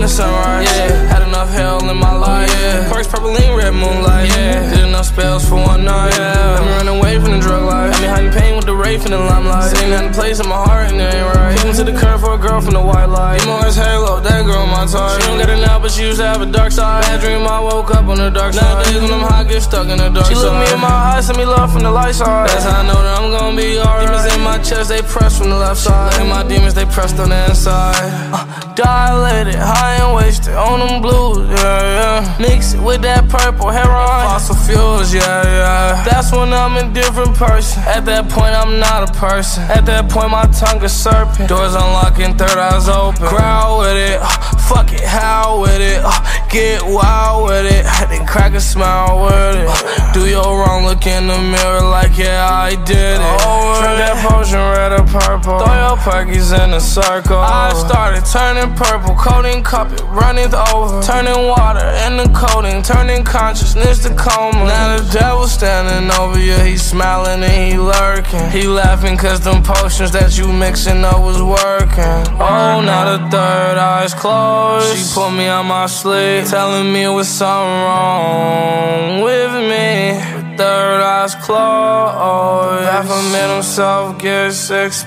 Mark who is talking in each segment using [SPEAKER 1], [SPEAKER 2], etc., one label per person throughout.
[SPEAKER 1] in the sunrise, yeah. Had enough hell in my life, yeah. Perks, purple lean, red moonlight, yeah. Did enough spells for one night, yeah. Let me run away from the drug life. Had me hiding pain with the wraith in the limelight. Sitting at the place in my heart and it ain't right. Kicking to the curb for a girl from the white light. Emo as Halo, that girl my type. She don't get it now, but she used to have a dark side. Bad dream, I woke up on the dark side. Nowadays when I'm high, get stuck in the dark side. She look me in my eyes, send me love from the light side. That's how I know that I'm gonna be alright. Demons in my chest, they press from the left side. Like my demons, they pressed on the inside. Dilated, high and wasted, on them blues, yeah, yeah. Mix it with that purple heroin, fossil fuels, yeah, yeah. That's when I'm a different person. At that point, I'm not a person. At that point, my tongue is serpent. Doors unlocking, third eyes open. Growl with it, fuck it, howl with it, get wild with it, then crack a smile with it. Do your wrong, look in the mirror like, yeah, I did it. Drink that potion, red or purple. Throw your perkies in a circle. I started turning purple, coating carpet, running over. Turning water into coating, turning consciousness to coma. Now the devil standing over you, he smiling and he lurking. He laughing cause them potions that you mixing up was working. Oh, now the third eye's closed. She put me on my sleeve, telling me it was something wrong with me. Third eye's closed. Baphomet himself gets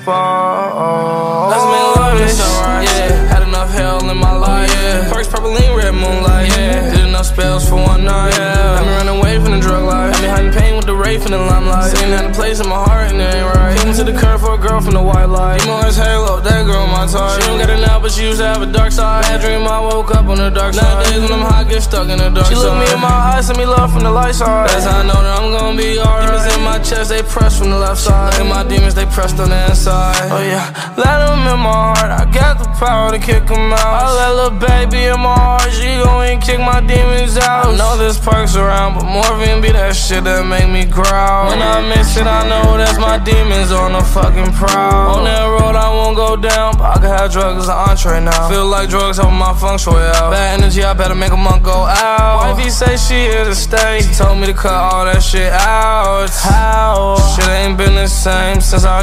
[SPEAKER 1] exposed. Let's make love in the sunrise, yeah. Had enough hell in my life, yeah. Perks, purple lean, red moonlight, yeah. Did enough spells for one night, yeah. Let me run away from the drug life. Had me hiding pain with the wraith in the limelight. Sitting at the place in my heart and it ain't right. Kicking to the curb for a girl from the white light. Emo as Halo, that girl my type. She don't get it now, but she used to have a dark side. Bad dream, I woke up on the dark side. Nowadays when I'm high, get stuck in the dark side. She look me in my eyes, send me love from the light side. That's how I know that I'm gonna be alright. Demons in my chest, they press from the left side. Like my demons, they pressed on the inside. Oh yeah, let them in my heart, I got the power to kick them out. I let little baby in my heart, she gon' kick my demons out. I know there's perks around, but morphine be that shit that make me growl. When I miss it, I know that's my demons on the fucking prowl. On that road, I won't go down, but I can have drugs as an entree now. Feel like drugs help my feng shui out. Bad energy, I better make a month go out. Wifey say she here to stay, she told me to cut all that shit out. How? Shit ain't been the same since I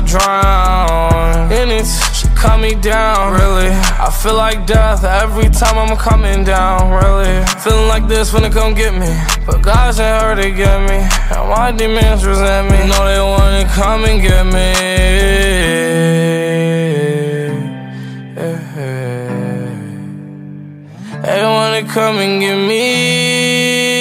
[SPEAKER 1] drowned in it. She cut me down, really. I feel like death every time I'm coming down, really. Feeling like this when they come get me, but God sent her to get me. And my demons resent me, know they wanna come and get me. They wanna come and get me.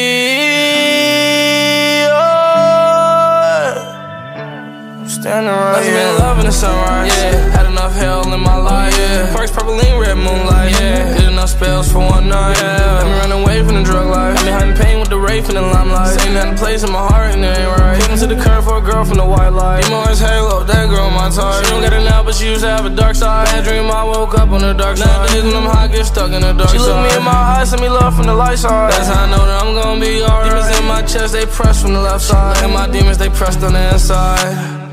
[SPEAKER 1] Standing right, let's make love in the sunrise, yeah. Had enough hell in my life, yeah. Perks, purple lean, red moonlight, yeah. Did enough spells for one night, yeah. Let me run away from the drug life. Had me hiding pain with the wraith in the limelight. Sitting at the place in my heart and it ain't right. Kicking to the curb for a girl from the white light. Emo as Halo, that girl my type. She don't get it now, but she used to have a dark side. Bad dream, I woke up on the dark side. Nowadays when I'm high, get stuck in the dark side. She look me in my eyes, send me love from the light side. That's how I know that I'm gonna be alright. Demons in my chest, they press from the left side. Like my demons, they pressed on the inside.